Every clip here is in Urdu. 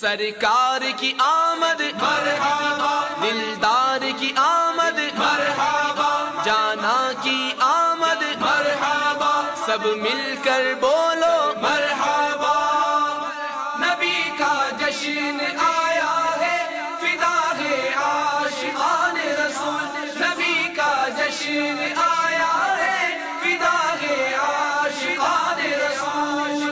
سرکار کی آمد مرحبا، دلدار کی آمد مرحبا، جانا کی آمد مرحبا، سب مل کر بولو مرحبا، نبی کا جشن آیا ہے، فدا ہے عاشقان رسول، نبی کا جشن آیا ہے، فدا ہے عاشقان رسول۔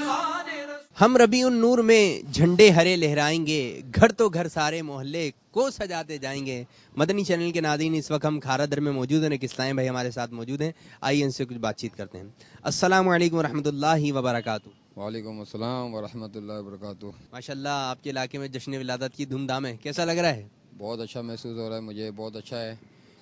ہم ربیع النور میں جھنڈے ہرے لہرائیں گے، گھر تو گھر سارے محلے کو سجاتے جائیں گے۔ مدنی چینل کے ناظرین، اس وقت ہم کھارا در میں موجود ہیں، اسلام بھائی ہمارے ساتھ موجود ہیں، آئیے ان سے کچھ بات چیت کرتے ہیں۔ السلام علیکم ورحمۃ اللہ وبرکاتہ۔ وعلیکم السلام ورحمۃ اللہ وبرکاتہ۔ ماشاءاللہ، آپ کے علاقے میں جشن ولادت کی دھوم دھام ہے، کیسا لگ رہا ہے؟ بہت اچھا محسوس ہو رہا ہے، مجھے بہت اچھا ہے،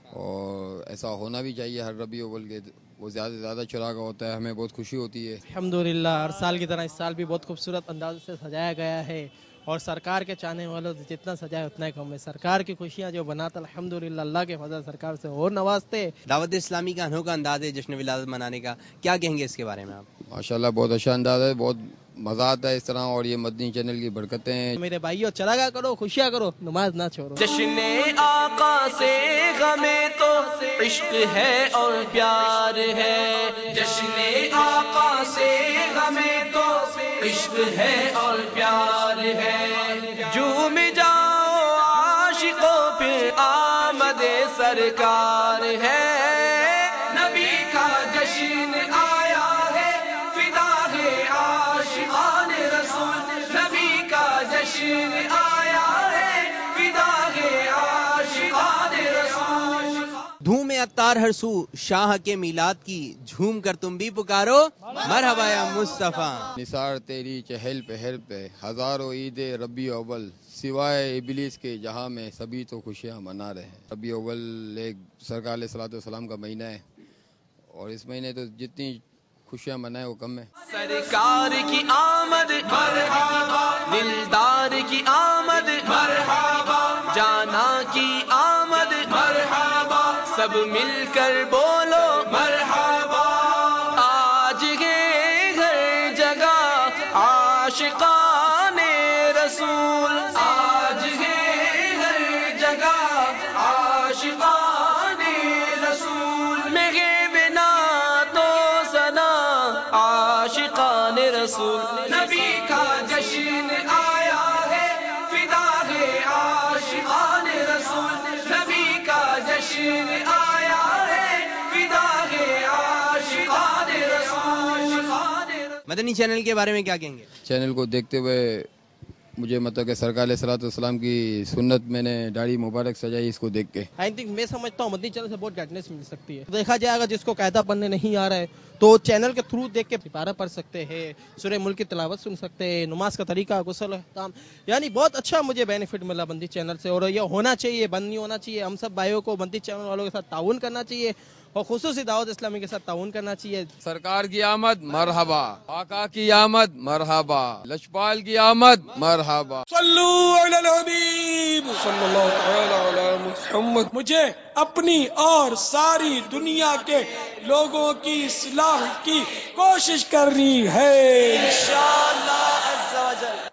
اور ایسا ہونا بھی چاہیے۔ ہر ربیع الاول کے وہ زیادہ سے زیادہ چراغا ہوتا ہے، ہمیں بہت خوشی ہوتی ہے۔ الحمدللہ، ہر سال کی طرح اس سال بھی بہت خوبصورت انداز سے سجایا گیا ہے، اور سرکار کے چاہنے والوں سے جتنا سجائے اتنا ہی کم ہے۔ سرکار کی خوشیاں جو بناتا، الحمدللہ اللہ کے فضل سرکار سے اور نوازتے۔ دعوت اسلامی کا انوکھا انداز ہے جشن ولادت منانے کا، کیا کہیں گے اس کے بارے میں آپ؟ ماشاءاللہ بہت اچھا انداز ہے، بہت مزہ آتا ہے اس طرح، اور یہ مدنی چینل کی برکتیں ہیں۔ میرے بھائیو، چراغا کرو، خوشیاں کرو، نماز نہ چھوڑو۔ جشن آقا سے غمیں تو عشق ہے اور پیار ہے، جشن آقا سے غمیں تو عشق ہے اور پیار ہے، جھوم جاؤ عاشقوں پہ آمد سرکار ہے، نبی کا جشن آیا ہے، فدا ہے عاشقان رسول، نبی کا جشن آیا ہے، فدا ہے عاشقان رسول۔ دھوم عطار ہر سو شاہ کے میلاد کی، جھوم کر تم بھی پکارو مرحبا یا مصطفیٰ۔ نثار تیری چہل پہل پہ ہزاروں عید ربیع اول، سوائے ابلیس کے جہاں میں سبھی تو خوشیاں منا رہے ہیں۔ ربیع اول ایک سرکار علیہ الصلوۃ والسلام کا مہینہ ہے، اور اس مہینے تو جتنی خوشیاں منائیں وہ کم ہے۔ سرکار کی آمد مرحبا، دلدار کی آمد مرحبا، جانا کی آمد مرحبا، سب مل کر بولو مرحبا، آج ہے ہر جگہ عاشقان رسول، آج ہے ہر جگہ عاشقان رسول، مگے بنا تو سنا عاشقان رسول، نبی کا جشن آیا ہے، فدا ہے عاشقان رسول، نبی کا جشن آیا ہے، فدا ہے عاشقان رسول۔ مدنی چینل کے بارے میں کیا کہیں گے؟ چینل کو دیکھتے ہوئے مجھے مطلب کہ سرکار علیہ الصلوۃ والسلام کی سنت، میں نے داڑھی مبارک سجائی اس کو دیکھ کے۔ آئی تھنک میں سمجھتا ہوں مدنی چینل سے بہت گائیڈنس مل سکتی ہے۔ دیکھا جائے اگر جس کو قاعدہ پڑھنے نہیں آ رہا ہے تو چینل کے تھرو دیکھ کے پارہ پڑھ سکتے ہیں، سورہ ملک کی تلاوت سن سکتے ہیں، نماز کا طریقہ، غسل احکام، یعنی بہت اچھا مجھے بینیفٹ ملا مدنی چینل سے، اور یہ ہونا چاہیے، بند نہیں ہونا چاہیے۔ ہم سب بھائیوں کو مدنی چینل والوں کے ساتھ تعاون کرنا چاہیے، اور خصوصی دعوت اسلامی کے ساتھ تعاون کرنا چاہیے۔ سرکار کی آمد مرحبا، آقا کی آمد مرحبا، لجپال کی آمد مرحبا۔ صلو علی الحبیب صلی اللہ تعالی علی محمد۔ مجھے اپنی اور ساری دنیا کے لوگوں کی اصلاح کی کوشش کرنی ہے، انشاءاللہ عز و جل۔